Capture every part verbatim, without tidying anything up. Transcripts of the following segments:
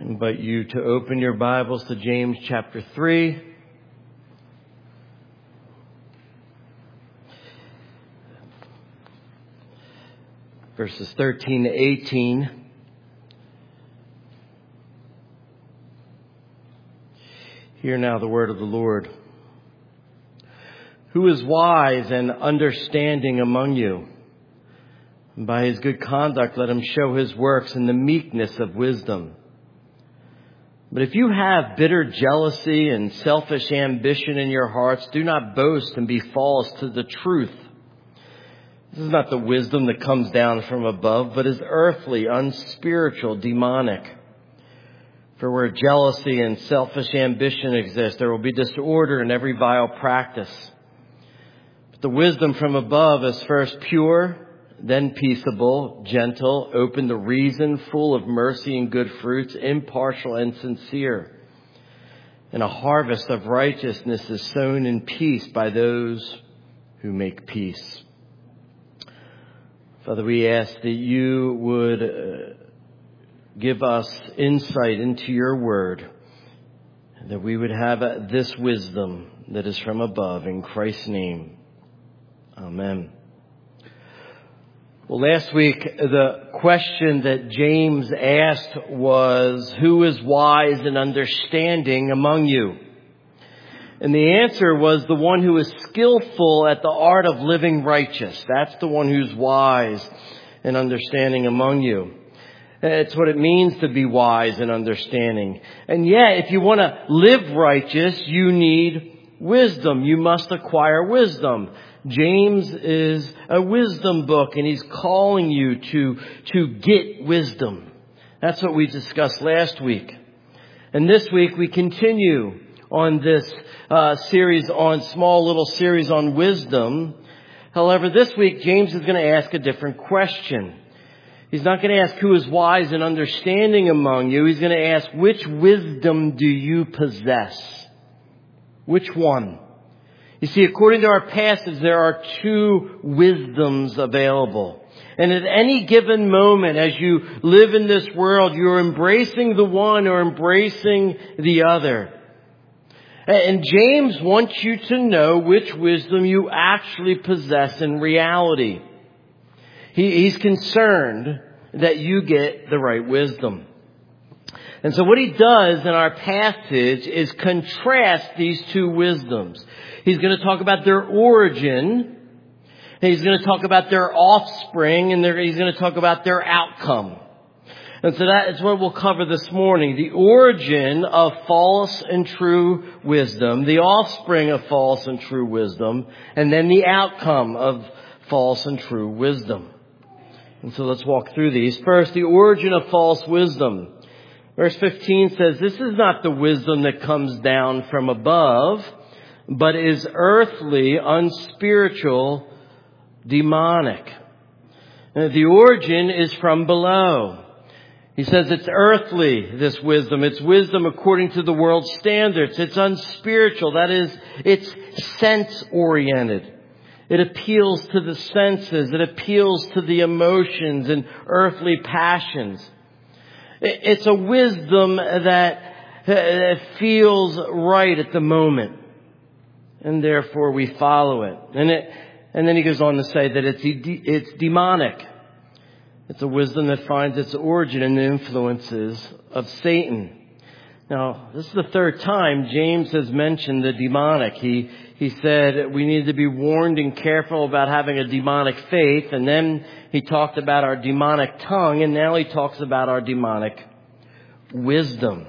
invite you to open your Bibles to James chapter three. Verses thirteen to eighteen. Hear now the word of the Lord. Who is wise and understanding among you? And by his good conduct let him show his works in the meekness of wisdom. But if you have bitter jealousy and selfish ambition in your hearts, do not boast and be false to the truth. This is not the wisdom that comes down from above, but is earthly, unspiritual, demonic. For where jealousy and selfish ambition exist, there will be disorder in every vile practice. But the wisdom from above is first pure, then peaceable, gentle, open to reason, full of mercy and good fruits, impartial and sincere. And a harvest of righteousness is sown in peace by those who make peace. Father, we ask that you would uh, give us insight into your word, and that we would have uh, this wisdom that is from above. In Christ's name, amen. Well, last week, the question that James asked was, who is wise and understanding among you? And the answer was the one who is skillful at the art of living righteous. That's the one who's wise and understanding among you. It's what it means to be wise and understanding. And yet, if you want to live righteous, you need wisdom. You must acquire wisdom. James is a wisdom book, and he's calling you to, to get wisdom. That's what we discussed last week. And this week we continue on this uh, series on small little series on wisdom. However, this week James is going to ask a different question. He's not going to ask who is wise and understanding among you. He's going to ask, which wisdom do you possess? Which one? You see, according to our passage, there are two wisdoms available. And at any given moment, as you live in this world, you're embracing the one or embracing the other. And James wants you to know which wisdom you actually possess in reality. He, he's concerned that you get the right wisdom. And so what he does in our passage is contrast these two wisdoms. He's going to talk about their origin, and he's going to talk about their offspring, and he's going to talk about their outcome. And so that is what we'll cover this morning. The origin of false and true wisdom, the offspring of false and true wisdom, and then the outcome of false and true wisdom. And so let's walk through these. First, the origin of false wisdom. Verse fifteen says, this is not the wisdom that comes down from above, but is earthly, unspiritual, demonic. And the origin is from below. He says it's earthly, this wisdom. It's wisdom according to the world's standards. It's unspiritual. That is, it's sense-oriented. It appeals to the senses. It appeals to the emotions and earthly passions. It's a wisdom that feels right at the moment, and therefore we follow it. And it, and then he goes on to say that it's it's demonic. It's a wisdom that finds its origin in the influences of Satan. Now, this is the third time James has mentioned the demonic. He he said we need to be warned and careful about having a demonic faith. And then he talked about our demonic tongue. And now he talks about our demonic wisdom.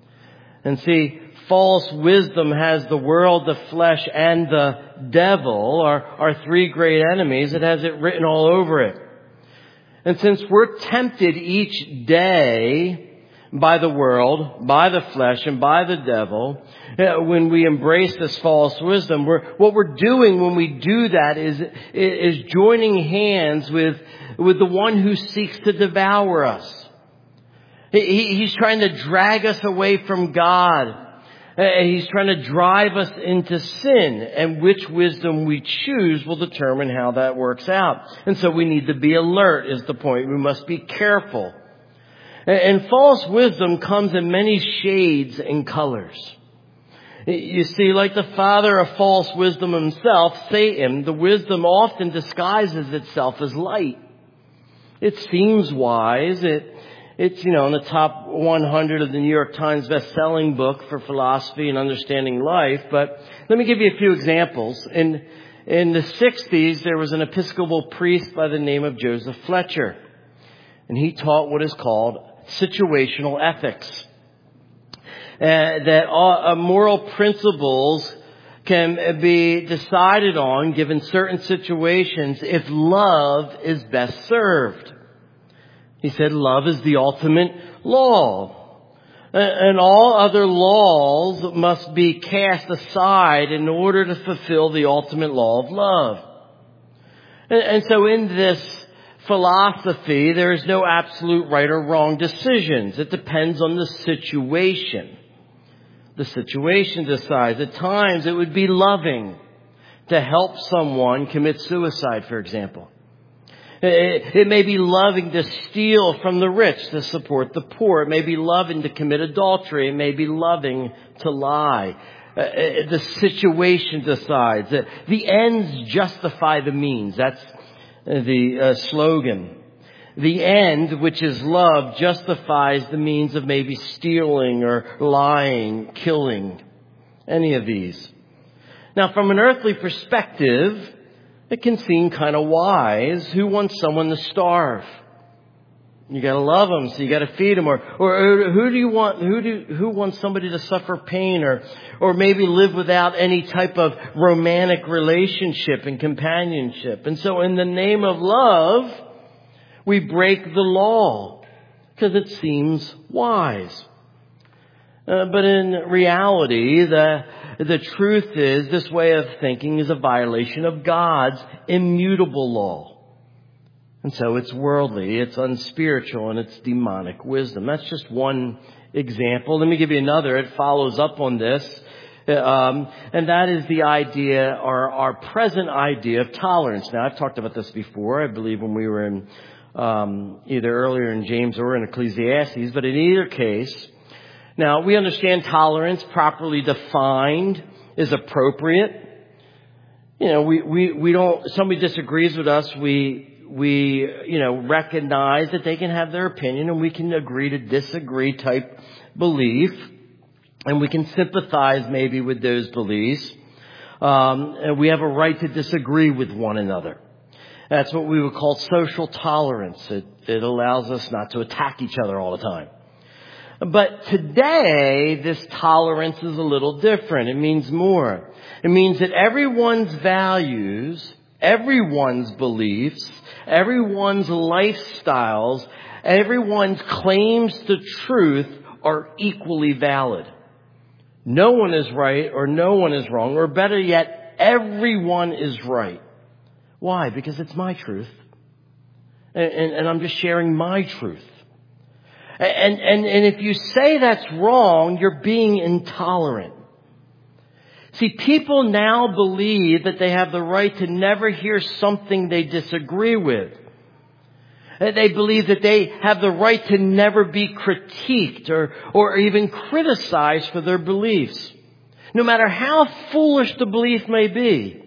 And see, false wisdom has the world, the flesh, and the devil, our, our three great enemies. It has it written all over it. And since we're tempted each day by the world, by the flesh, and by the devil, when we embrace this false wisdom, we're, what we're doing when we do that is, is joining hands with, with the one who seeks to devour us. He, he's trying to drag us away from God. He's trying to drive us into sin, and which wisdom we choose will determine how that works out. And so we need to be alert is the point. We must be careful. And false wisdom comes in many shades and colors. You see, like the father of false wisdom himself, Satan, the wisdom often disguises itself as light. It seems wise. It, it's, you know, in the top one hundred of the New York Times best-selling book for philosophy and understanding life. But let me give you a few examples. In, in the sixties, there was an Episcopal priest by the name of Joseph Fletcher. And he taught what is called situational ethics. Uh, that all, uh, moral principles can be decided on given certain situations if love is best served. He said love is the ultimate law. And all other laws must be cast aside in order to fulfill the ultimate law of love. And, and so in this philosophy, there is no absolute right or wrong decisions. It depends on the situation. The situation decides. At times, it would be loving to help someone commit suicide, for example. It, it may be loving to steal from the rich to support the poor. It may be loving to commit adultery. It may be loving to lie. Uh, the situation decides. Uh, the ends justify the means. That's the uh, slogan. The end, which is love, justifies the means of maybe stealing or lying, killing, any of these. Now, from an earthly perspective, it can seem kind of wise. Who wants someone to starve? You got to love them, so you got to feed them. Or, or who do you want? Who do who wants somebody to suffer pain, or or maybe live without any type of romantic relationship and companionship? And so, in the name of love, we break the law because it seems wise. Uh, but in reality, the the truth is this way of thinking is a violation of God's immutable law. And so it's worldly, it's unspiritual, and it's demonic wisdom. That's just one example. Let me give you another. It follows up on this. Um, and that is the idea, or our present idea of tolerance. Now, I've talked about this before, I believe, when we were in um, either earlier in James or in Ecclesiastes. But in either case, now, we understand tolerance properly defined is appropriate. You know, we, we, we don't, somebody disagrees with us, we, we, you know, recognize that they can have their opinion and we can agree to disagree type belief. And we can sympathize maybe with those beliefs. Um, and we have a right to disagree with one another. That's what we would call social tolerance. It, it allows us not to attack each other all the time. But today, this tolerance is a little different. It means more. It means that everyone's values, everyone's beliefs, everyone's lifestyles, everyone's claims to truth are equally valid. No one is right or no one is wrong, or better yet, everyone is right. Why? Because it's my truth. And, and, and I'm just sharing my truth. And, and, and if you say that's wrong, you're being intolerant. See, people now believe that they have the right to never hear something they disagree with. They believe that they have the right to never be critiqued or, or even criticized for their beliefs, no matter how foolish the belief may be.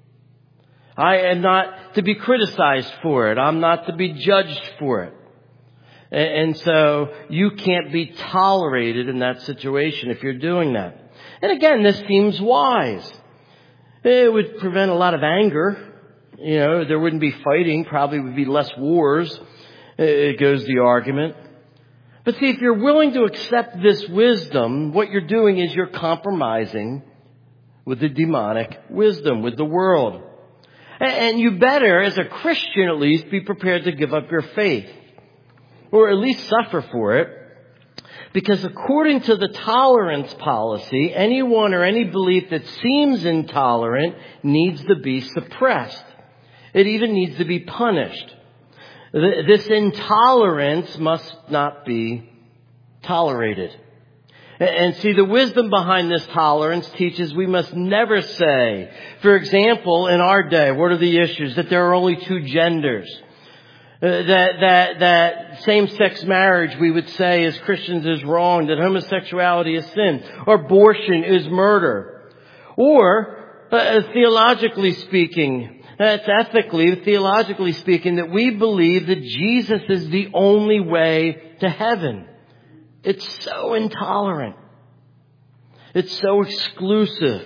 I am not to be criticized for it. I'm not to be judged for it. And so you can't be tolerated in that situation if you're doing that. And again, this seems wise. It would prevent a lot of anger. You know, there wouldn't be fighting, probably would be less wars. It goes the argument. But see, if you're willing to accept this wisdom, what you're doing is you're compromising with the demonic wisdom, with the world. And you better, as a Christian at least, be prepared to give up your faith. Or at least suffer for it. Because according to the tolerance policy, anyone or any belief that seems intolerant needs to be suppressed. It even needs to be punished. This intolerance must not be tolerated. And see, the wisdom behind this tolerance teaches we must never say, for example, in our day, what are the issues? That there are only two genders. Uh, that, that, that same-sex marriage, we would say, as Christians is wrong, that homosexuality is sin, or abortion is murder. Or, uh, theologically speaking, that's ethically, theologically speaking, that we believe that Jesus is the only way to heaven. It's so intolerant. It's so exclusive.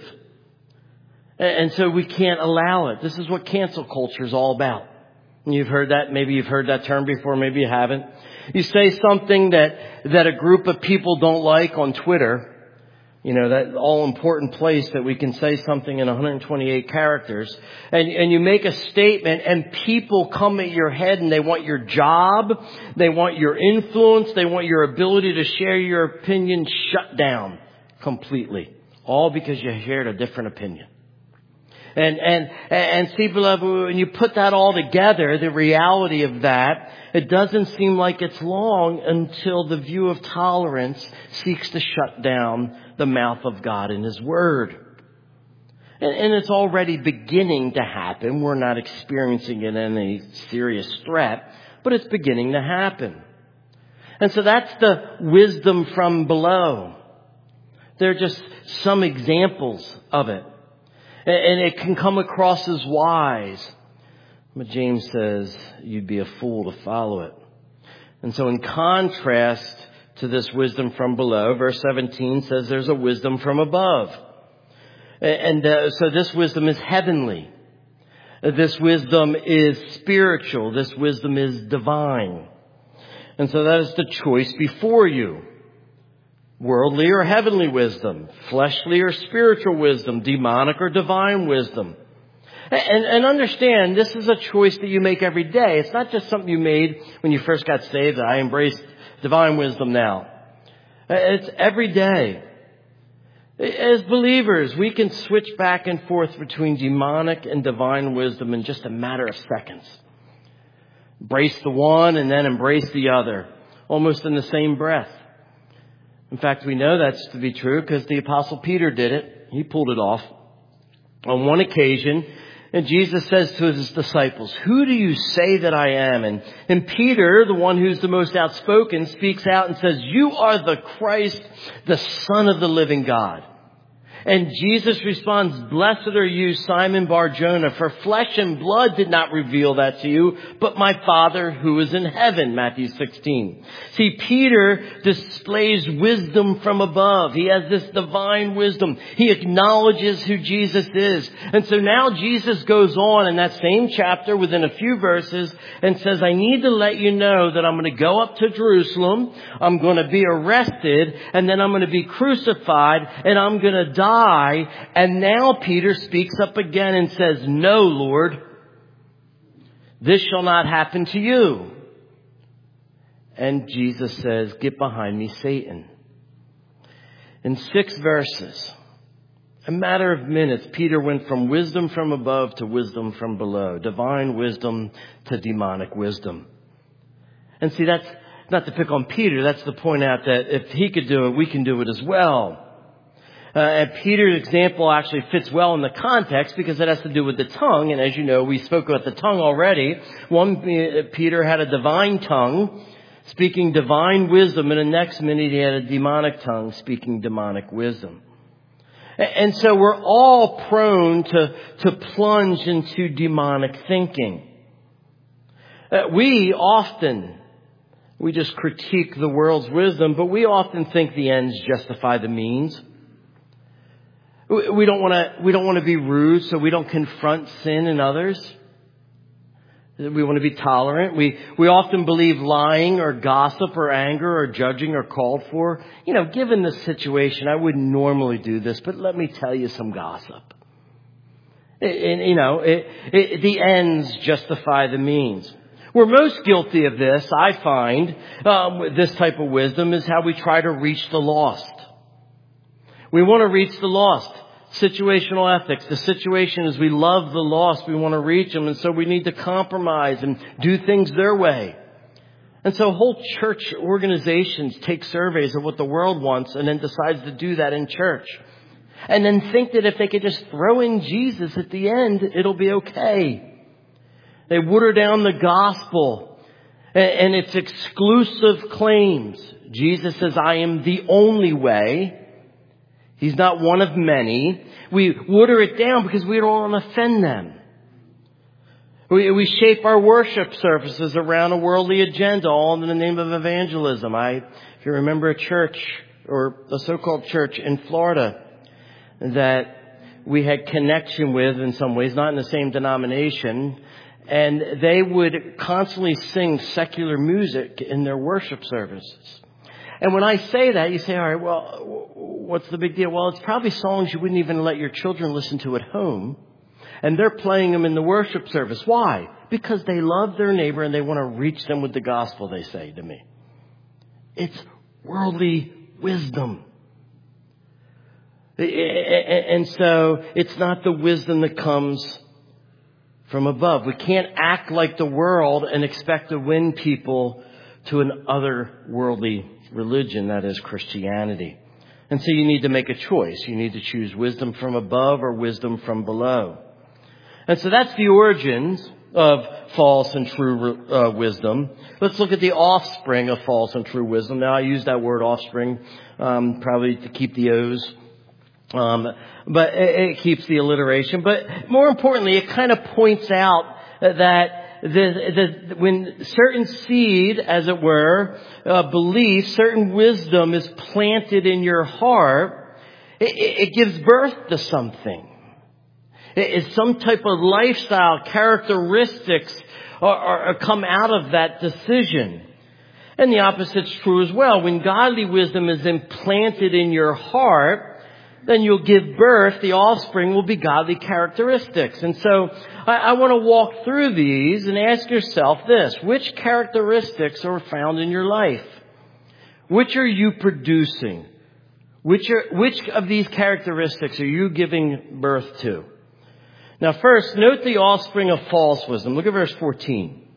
And so we can't allow it. This is what cancel culture is all about. You've heard that. Maybe you've heard that term before. Maybe you haven't. You say something that, that a group of people don't like on Twitter. You know, that all important place that we can say something in one hundred twenty-eight characters. And, and you make a statement and people come at your head and they want your job. They want your influence. They want your ability to share your opinion shut down completely. All because you shared a different opinion. And, and, and see, beloved, when you put that all together, the reality of that, it doesn't seem like it's long until the view of tolerance seeks to shut down the mouth of God and His Word. And, and it's already beginning to happen. We're not experiencing it in any serious threat, but it's beginning to happen. And so that's the wisdom from below. There are just some examples of it. And it can come across as wise. But James says you'd be a fool to follow it. And so in contrast to this wisdom from below, verse seventeen says there's a wisdom from above. And uh, so this wisdom is heavenly. This wisdom is spiritual. This wisdom is divine. And so that is the choice before you. Worldly or heavenly wisdom, fleshly or spiritual wisdom, demonic or divine wisdom. And, and understand, this is a choice that you make every day. It's not just something you made when you first got saved. I embrace divine wisdom now. It's every day. As believers, we can switch back and forth between demonic and divine wisdom in just a matter of seconds. Embrace the one and then embrace the other, almost in the same breath. In fact, we know that's to be true because the Apostle Peter did it. He pulled it off on one occasion. And Jesus says to His disciples, "Who do you say that I am?" And, and Peter, the one who's the most outspoken, speaks out and says, "You are the Christ, the Son of the living God." And Jesus responds, "Blessed are you, Simon Bar-Jonah, for flesh and blood did not reveal that to you, but my Father who is in heaven." Matthew sixteen. See, Peter displays wisdom from above. He has this divine wisdom. He acknowledges who Jesus is. And so now Jesus goes on in that same chapter within a few verses and says, "I need to let you know that I'm going to go up to Jerusalem. I'm going to be arrested, and then I'm going to be crucified, and I'm going to die. And now Peter speaks up again and says, "No, Lord, this shall not happen to you." And Jesus says, "Get behind me, Satan." In six verses, a matter of minutes, Peter went from wisdom from above to wisdom from below, divine wisdom to demonic wisdom. And see, that's not to pick on Peter. That's to point out that if he could do it, we can do it as well. Uh, and Peter's example actually fits well in the context because it has to do with the tongue. And as you know, we spoke about the tongue already. One, Peter had a divine tongue speaking divine wisdom. And the next minute he had a demonic tongue speaking demonic wisdom. And so we're all prone to, to plunge into demonic thinking. Uh, we often, we just critique the world's wisdom, but we often think the ends justify the means. We don't want to, we don't want to be rude, so we don't confront sin in others. We want to be tolerant. We, we often believe lying or gossip or anger or judging are called for. You know, given the situation, I wouldn't normally do this, but let me tell you some gossip. And, you know, it, it, the ends justify the means. We're most guilty of this, I find, um, this type of wisdom is how we try to reach the lost. We want to reach the lost. Situational ethics. The situation is we love the lost. We want to reach them. And so we need to compromise and do things their way. And so whole church organizations take surveys of what the world wants and then decides to do that in church. And then think that if they could just throw in Jesus at the end, it'll be okay. They water down the gospel and its exclusive claims. Jesus says, I am the only way. He's not one of many. We water it down because we don't want to offend them. We, we shape our worship services around a worldly agenda, all in the name of evangelism. I, if you remember a church, or a so-called church in Florida, that we had connection with in some ways, not in the same denomination, and they would constantly sing secular music in their worship services. And when I say that, you say, all right, well, what's the big deal? Well, it's probably songs you wouldn't even let your children listen to at home. And they're playing them in the worship service. Why? Because they love their neighbor and they want to reach them with the gospel, they say to me. It's worldly wisdom. And so it's not the wisdom that comes from above. We can't act like the world and expect to win people to an otherworldly religion, that is Christianity. And so you need to make a choice. You need to choose wisdom from above or wisdom from below. And so that's the origins of false and true uh, wisdom. Let's look at the offspring of false and true wisdom. Now, I use that word offspring um, probably to keep the O's. Um, but it, it keeps the alliteration. But more importantly, it kind of points out that the, the, when certain seed, as it were, uh, belief, certain wisdom is planted in your heart, it, it gives birth to something. It is some type of lifestyle characteristics are, are, come out of that decision. And the opposite's true as well. When godly wisdom is implanted in your heart, then you'll give birth, the offspring will be godly characteristics. And so I, I want to walk through these and ask yourself this: which characteristics are found in your life? Which are you producing? Which are, which of these characteristics are you giving birth to? Now first, note the offspring of false wisdom. Look at verse fourteen.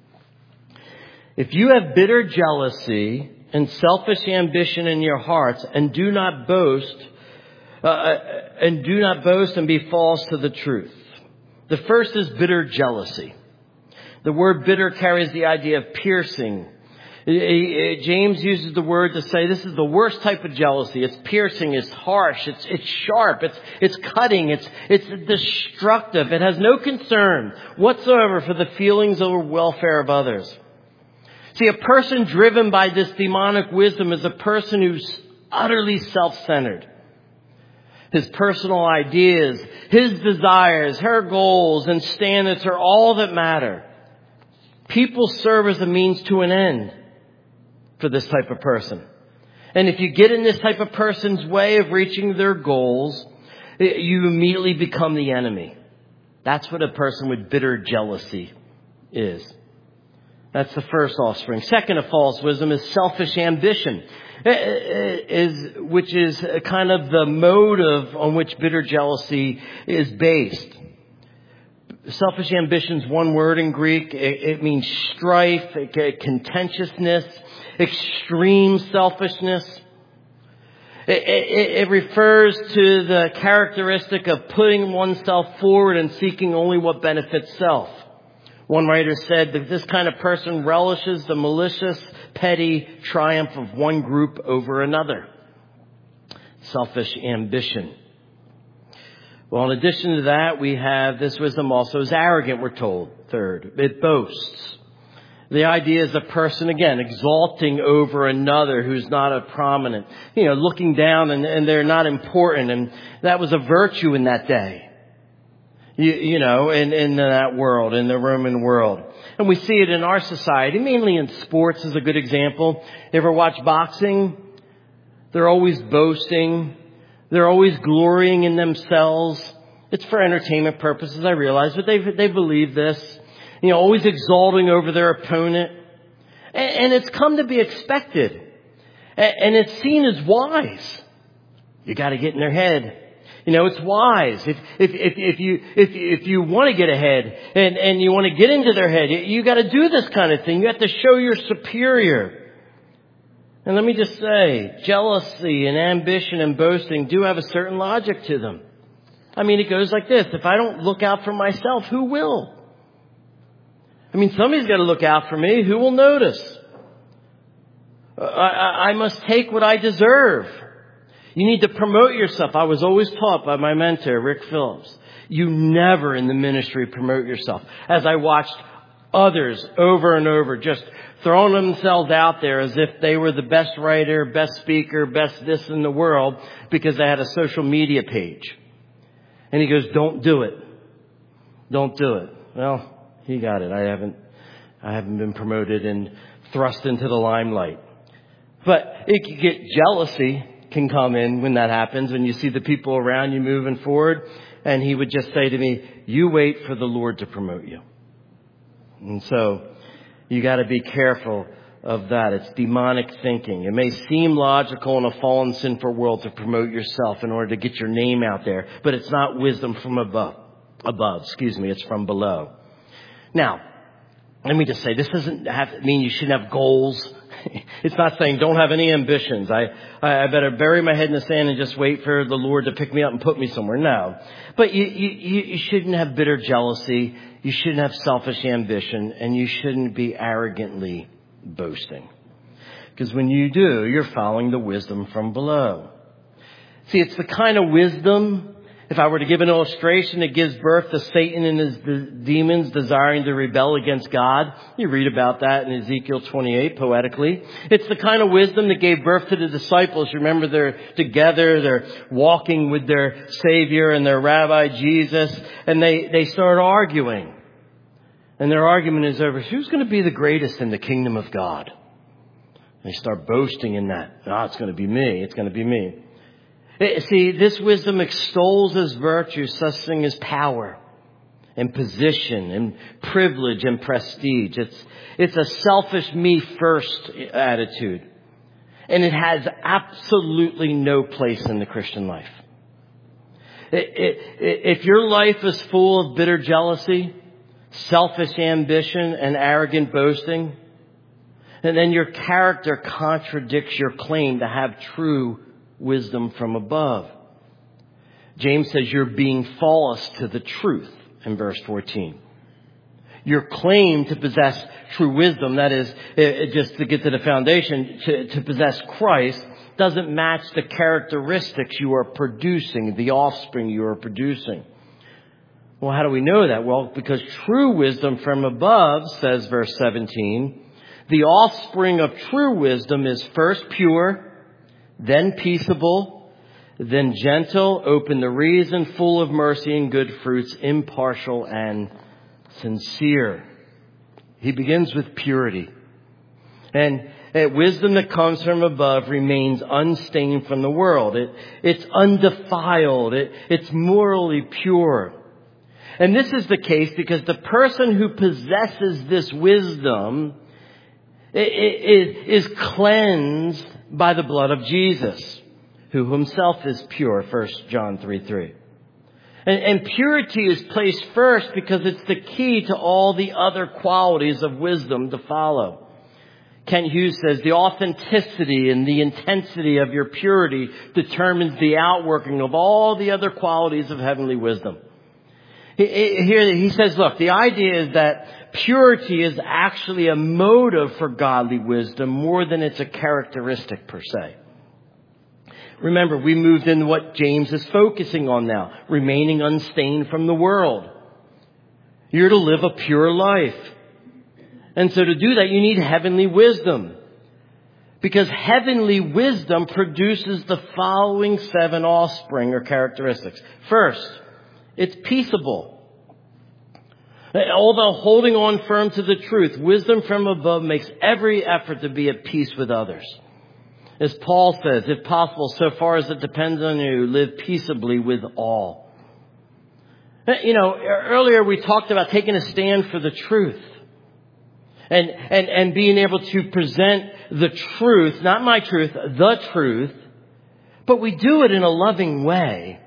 If you have bitter jealousy and selfish ambition in your hearts and do not boast, Uh, and do not boast and be false to the truth. The first is bitter jealousy. The word bitter carries the idea of piercing. James uses the word to say this is the worst type of jealousy. It's piercing, it's harsh, it's it's sharp, it's it's cutting, it's it's destructive. It has no concern whatsoever for the feelings or welfare of others. See, a person driven by this demonic wisdom is a person who's utterly self-centered. His personal ideas, his desires, her goals and standards are all that matter. People serve as a means to an end for this type of person. And if you get in this type of person's way of reaching their goals, you immediately become the enemy. That's what a person with bitter jealousy is. That's the first offspring. Second of false wisdom is selfish ambition. Is, which is kind of the motive on which bitter jealousy is based. Selfish ambition is one word in Greek. It, it means strife, contentiousness, extreme selfishness. It, it, it refers to the characteristic of putting oneself forward and seeking only what benefits self. One writer said that this kind of person relishes the malicious, petty triumph of one group over another. Selfish ambition. Well, in addition to that, we have this wisdom also is arrogant, we're told. Third, it boasts. The idea is a person, again, exalting over another who's not a prominent, you know, looking down and, and they're not important. And that was a virtue in that day. You, you know, in, in that world, in the Roman world. And we see it in our society, mainly in sports is a good example. You ever watch boxing? They're always boasting. They're always glorying in themselves. It's for entertainment purposes, I realize, but they they believe this. You know, always exalting over their opponent. And, and it's come to be expected. And, and it's seen as wise. You got to get in their head. You know, it's wise. If, if, if, if you, if, if you want to get ahead and, and you want to get into their head, you, you got to do this kind of thing. You have to show you're superior. And let me just say, jealousy and ambition and boasting do have a certain logic to them. I mean, it goes like this. If I don't look out for myself, who will? I mean, somebody's got to look out for me. Who will notice? I, I, I must take what I deserve. You need to promote yourself. I was always taught by my mentor, Rick Phillips. You never in the ministry promote yourself. As I watched others over and over just throwing themselves out there as if they were the best writer, best speaker, best this in the world because they had a social media page. And he goes, don't do it. Don't do it. Well, he got it. I haven't, I haven't been promoted and thrust into the limelight. But it can get jealousy can come in when that happens, when you see the people around you moving forward. And he would just say to me, you wait for the Lord to promote you. And so you got to be careful of that. It's demonic thinking. It may seem logical in a fallen, sinful world to promote yourself in order to get your name out there, but it's not wisdom from above. Above, excuse me, it's from below. Now, let me just say, this doesn't have to mean you shouldn't have goals. It's not saying don't have any ambitions. I, I better bury my head in the sand and just wait for the Lord to pick me up and put me somewhere. No. But you, you, you shouldn't have bitter jealousy. You shouldn't have selfish ambition. And you shouldn't be arrogantly boasting. Because when you do, you're following the wisdom from below. See, it's the kind of wisdom, if I were to give an illustration, that gives birth to Satan and his de- demons desiring to rebel against God. You read about that in Ezekiel twenty-eight poetically. It's the kind of wisdom that gave birth to the disciples. Remember, they're together, they're walking with their Savior and their Rabbi Jesus, and they, they start arguing. And their argument is over, who's going to be the greatest in the kingdom of God? And they start boasting in that. Oh, it's going to be me. It's going to be me. See, this wisdom extols as virtue such thing as power and position and privilege and prestige. It's, it's a selfish me first attitude. And it has absolutely no place in the Christian life. It, it, if your life is full of bitter jealousy, selfish ambition, and arrogant boasting, and then your character contradicts your claim to have true wisdom from above. James says you're being false to the truth in verse fourteen. Your claim to possess true wisdom, that is, just to get to the foundation, to, to possess Christ, doesn't match the characteristics you are producing, the offspring you are producing. Well, how do we know that? Well, because true wisdom from above, says verse seventeen, the offspring of true wisdom is first pure, then peaceable, then gentle, open to reason, full of mercy and good fruits, impartial and sincere. He begins with purity. And uh, wisdom that comes from above remains unstained from the world. It, it's undefiled. It, it's morally pure. And this is the case because the person who possesses this wisdom is cleansed by the blood of Jesus, who himself is pure, First John three three. And, and purity is placed first because it's the key to all the other qualities of wisdom to follow. Kent Hughes says, the authenticity and the intensity of your purity determines the outworking of all the other qualities of heavenly wisdom. Here he says, look, the idea is that purity is actually a motive for godly wisdom more than it's a characteristic per se. Remember, we moved into what James is focusing on now, remaining unstained from the world. You're to live a pure life. And so to do that, you need heavenly wisdom. Because heavenly wisdom produces the following seven offspring or characteristics. First, it's peaceable. Although holding on firm to the truth, wisdom from above makes every effort to be at peace with others. As Paul says, if possible, so far as it depends on you, live peaceably with all. You know, earlier we talked about taking a stand for the truth. And, and, and being able to present the truth, not my truth, the truth. But we do it in a loving way.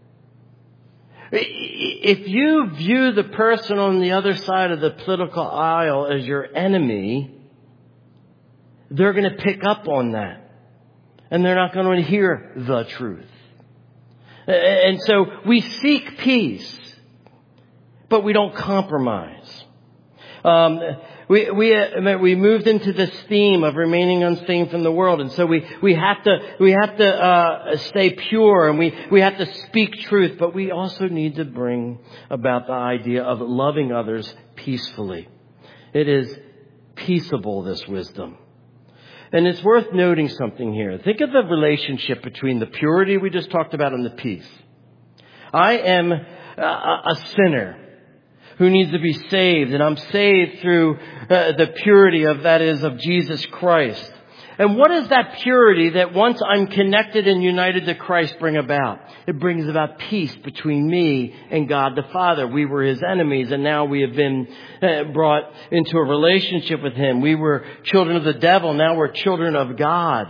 If you view the person on the other side of the political aisle as your enemy, they're going to pick up on that. And they're not going to hear the truth. And so we seek peace, but we don't compromise. Um, we we uh, we moved into this theme of remaining unstained from the world, and so we we have to we have to uh, stay pure, and we we have to speak truth, but we also need to bring about the idea of loving others peacefully. It is peaceable, this wisdom. And it's worth noting something here. Think of the relationship between the purity we just talked about and the peace. I am a, a sinner who needs to be saved, and I'm saved through uh, the purity of, that is, of Jesus Christ. And what does that purity that once I'm connected and united to Christ bring about? It brings about peace between me and God the Father. We were His enemies, and now we have been uh, brought into a relationship with Him. We were children of the devil, now we're children of God.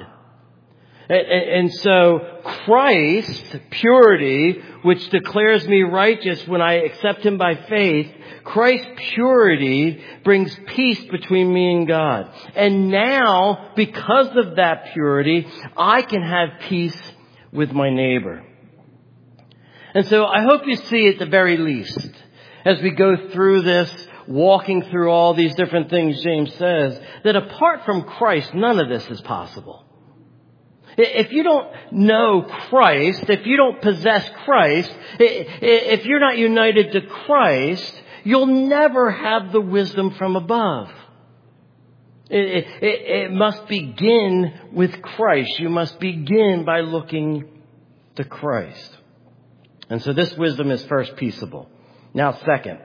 And so Christ, purity, which declares me righteous when I accept Him by faith, Christ's purity brings peace between me and God. And now, because of that purity, I can have peace with my neighbor. And so I hope you see at the very least, as we go through this, walking through all these different things James says, that apart from Christ, none of this is possible. If you don't know Christ, if you don't possess Christ, if you're not united to Christ, you'll never have the wisdom from above. It, it, it must begin with Christ. You must begin by looking to Christ. And so this wisdom is first peaceable. Now second,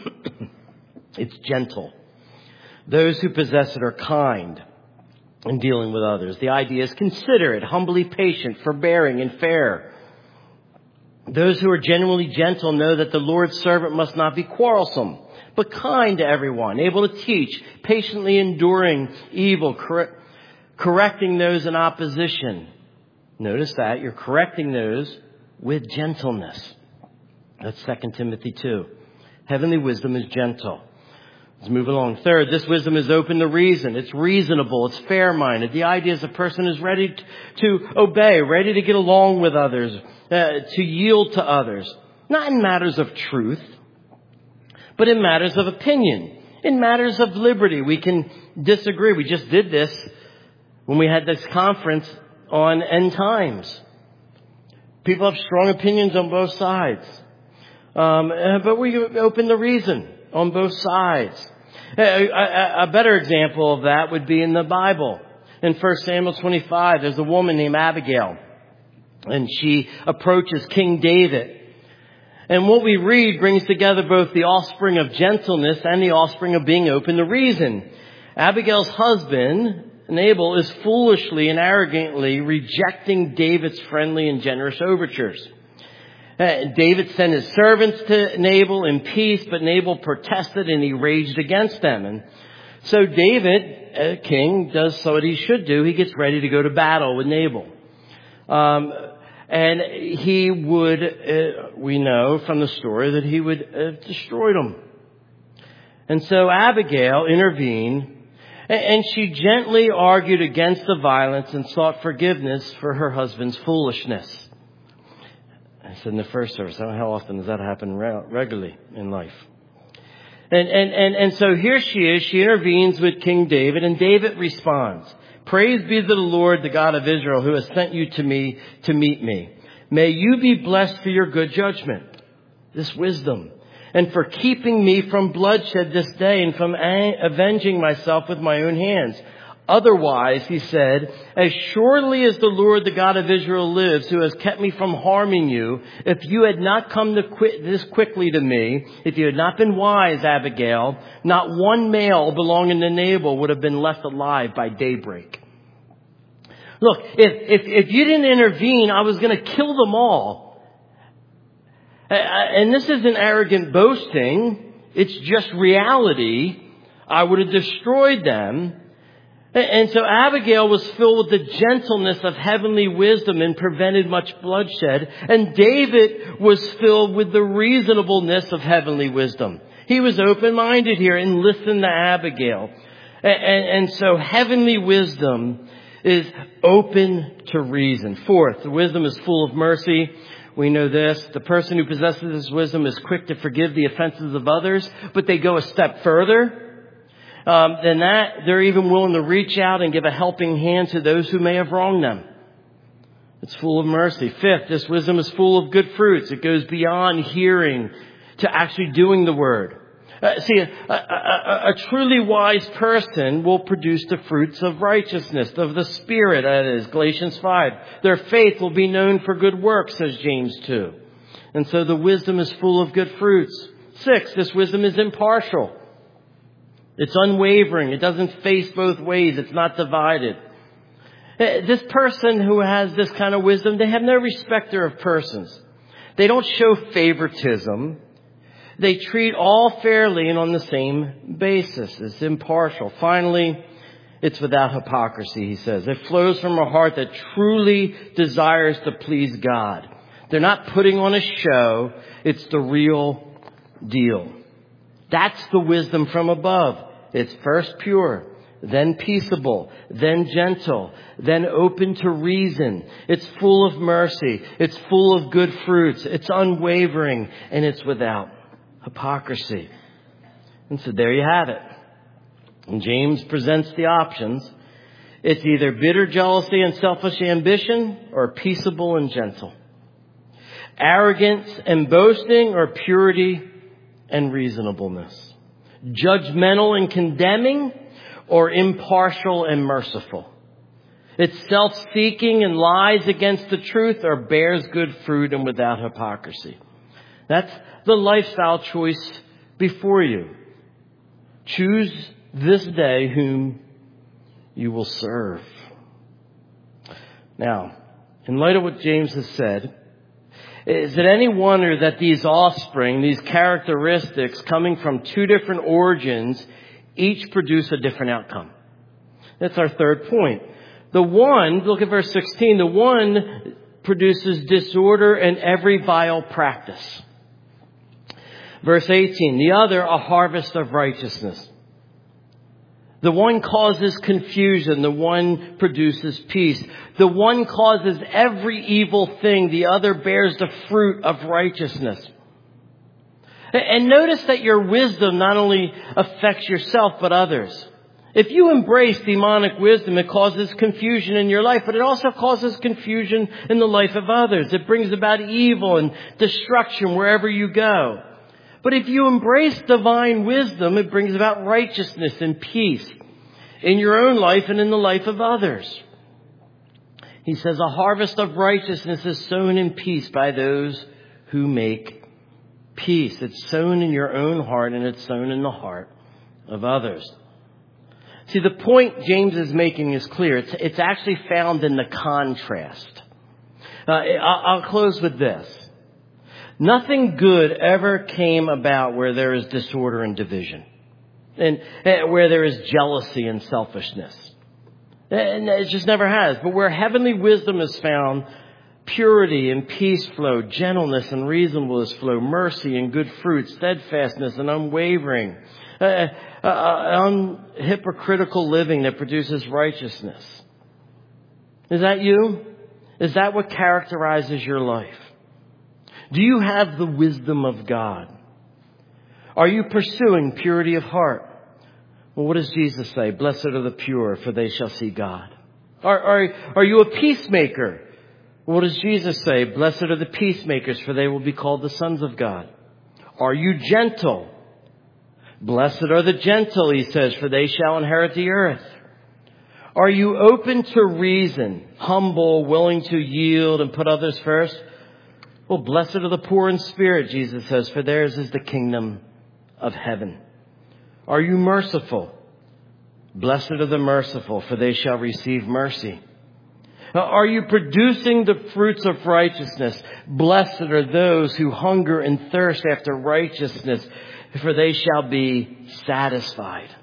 it's gentle. Those who possess it are kind in dealing with others. The idea is considerate, humbly patient, forbearing, and fair. Those who are genuinely gentle know that the Lord's servant must not be quarrelsome, but kind to everyone, able to teach, patiently enduring evil, cor- correcting those in opposition. Notice that you're correcting those with gentleness. That's Second Timothy two. Heavenly wisdom is gentle. Let's move along. Third, this wisdom is open to reason. It's reasonable. It's fair-minded. The idea is a person is ready to, to obey, ready to get along with others, uh, to yield to others. Not in matters of truth, but in matters of opinion. In matters of liberty. We can disagree. We just did this when we had this conference on end times. People have strong opinions on both sides. Um, but we open to reason on both sides. A, a, a better example of that would be in the Bible. In First Samuel twenty-five, there's a woman named Abigail, and she approaches King David. And what we read brings together both the offspring of gentleness and the offspring of being open to reason. Abigail's husband, Nabal, is foolishly and arrogantly rejecting David's friendly and generous overtures. Uh, David sent his servants to Nabal in peace, but Nabal protested and he raged against them. And so David, uh, king, does what he should do. He gets ready to go to battle with Nabal. Um, and he would, uh, we know from the story that he would have destroyed him. And so Abigail intervened, and, and she gently argued against the violence and sought forgiveness for her husband's foolishness. I said in the first service, I don't know how often does that happen regularly in life. And, and, and, and so here she is. She intervenes with King David, and David responds, "Praise be to the Lord, the God of Israel, who has sent you to me to meet me. May you be blessed for your good judgment," this wisdom, "and for keeping me from bloodshed this day and from a- avenging myself with my own hands. Otherwise," he said, "as surely as the Lord, the God of Israel lives, who has kept me from harming you, if you had not come to quit this quickly to me, if you had not been wise, Abigail, not one male belonging to Nabal would have been left alive by daybreak." Look, if, if, if you didn't intervene, I was going to kill them all. And this isn't arrogant boasting. It's just reality. I would have destroyed them. And so Abigail was filled with the gentleness of heavenly wisdom and prevented much bloodshed. And David was filled with the reasonableness of heavenly wisdom. He was open-minded here and listened to Abigail. And, and so heavenly wisdom is open to reason. Fourth, the wisdom is full of mercy. We know this. The person who possesses this wisdom is quick to forgive the offenses of others, but they go a step further. um, than that, they're even willing to reach out and give a helping hand to those who may have wronged them. It's full of mercy. Fifth, this wisdom is full of good fruits. It goes beyond hearing to actually doing the word. Uh, see, a, a, a, a truly wise person will produce the fruits of righteousness, of the Spirit, that is, Galatians five. Their faith will be known for good works, says James two. And so the wisdom is full of good fruits. Six, this wisdom is impartial. It's unwavering. It doesn't face both ways. It's not divided. This person who has this kind of wisdom, they have no respecter of persons. They don't show favoritism. They treat all fairly and on the same basis. It's impartial. Finally, it's without hypocrisy, he says. It flows from a heart that truly desires to please God. They're not putting on a show. It's the real deal. That's the wisdom from above. It's first pure, then peaceable, then gentle, then open to reason. It's full of mercy. It's full of good fruits. It's unwavering, and it's without hypocrisy. And so there you have it. And James presents the options. It's either bitter jealousy and selfish ambition, or peaceable and gentle. Arrogance and boasting, or purity and reasonableness. Judgmental and condemning, or impartial and merciful. It's self-seeking and lies against the truth, or bears good fruit and without hypocrisy. That's the lifestyle choice before you. Choose this day whom you will serve. Now, in light of what James has said, is it any wonder that these offspring, these characteristics coming from two different origins, each produce a different outcome? That's our third point. The one, look at verse sixteen, the one produces disorder and every vile practice. Verse eighteen, the other, a harvest of righteousness. The one causes confusion. The one produces peace. The one causes every evil thing. The other bears the fruit of righteousness. And notice that your wisdom not only affects yourself, but others. If you embrace demonic wisdom, it causes confusion in your life, but it also causes confusion in the life of others. It brings about evil and destruction wherever you go. But if you embrace divine wisdom, it brings about righteousness and peace in your own life and in the life of others. He says, a harvest of righteousness is sown in peace by those who make peace. It's sown in your own heart, and it's sown in the heart of others. See, the point James is making is clear. It's, it's actually found in the contrast. Uh, I'll, I'll close with this. Nothing good ever came about where there is disorder and division, and, and where there is jealousy and selfishness. And it just never has. But where heavenly wisdom is found, purity and peace flow, gentleness and reasonableness flow, mercy and good fruit, steadfastness and unwavering, uh, uh, uh, unhypocritical living that produces righteousness. Is that you? Is that what characterizes your life? Do you have the wisdom of God? Are you pursuing purity of heart? Well, what does Jesus say? Blessed are the pure, for they shall see God. Are, are, are you a peacemaker? What does Jesus say? Blessed are the peacemakers, for they will be called the sons of God. Are you gentle? Blessed are the gentle, he says, for they shall inherit the earth. Are you open to reason, humble, willing to yield and put others first? Well, blessed are the poor in spirit, Jesus says, for theirs is the kingdom of heaven. Are you merciful? Blessed are the merciful, for they shall receive mercy. Are you producing the fruits of righteousness? Blessed are those who hunger and thirst after righteousness, for they shall be satisfied.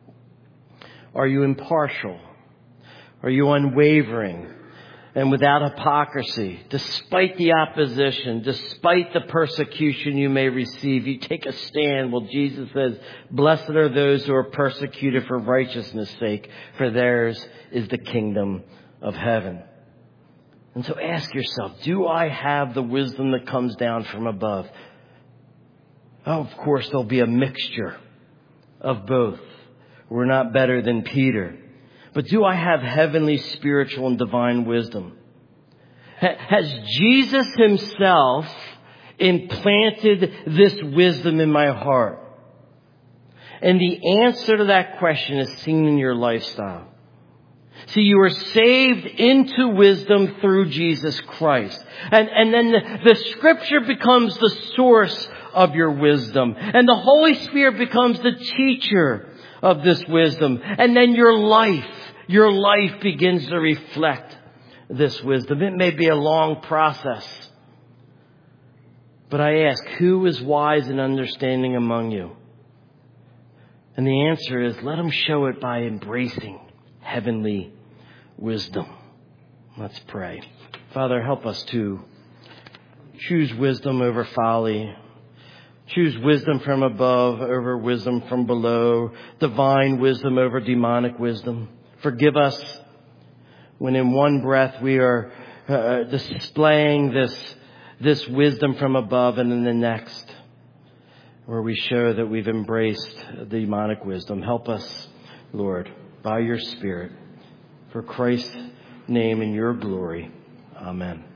Are you impartial? Are you unwavering and without hypocrisy? Despite the opposition, despite the persecution you may receive, you take a stand. Well, Jesus says, blessed are those who are persecuted for righteousness' sake, for theirs is the kingdom of heaven. And so ask yourself, do I have the wisdom that comes down from above? Oh, of course, there'll be a mixture of both. We're not better than Peter. But do I have heavenly, spiritual, and divine wisdom? Has Jesus himself implanted this wisdom in my heart? And the answer to that question is seen in your lifestyle. See, you are saved into wisdom through Jesus Christ. And, and then the, the Scripture becomes the source of your wisdom. And the Holy Spirit becomes the teacher of this wisdom. And then your life, your life begins to reflect this wisdom. It may be a long process. But I ask, who is wise and understanding among you? And the answer is, let him show it by embracing heavenly wisdom. Let's pray. Father, help us to choose wisdom over folly. Choose wisdom from above over wisdom from below. Divine wisdom over demonic wisdom. Forgive us when in one breath we are uh, displaying this, this wisdom from above, and in the next where we show that we've embraced demonic wisdom. Help us, Lord, by your Spirit, for Christ's name and your glory. Amen.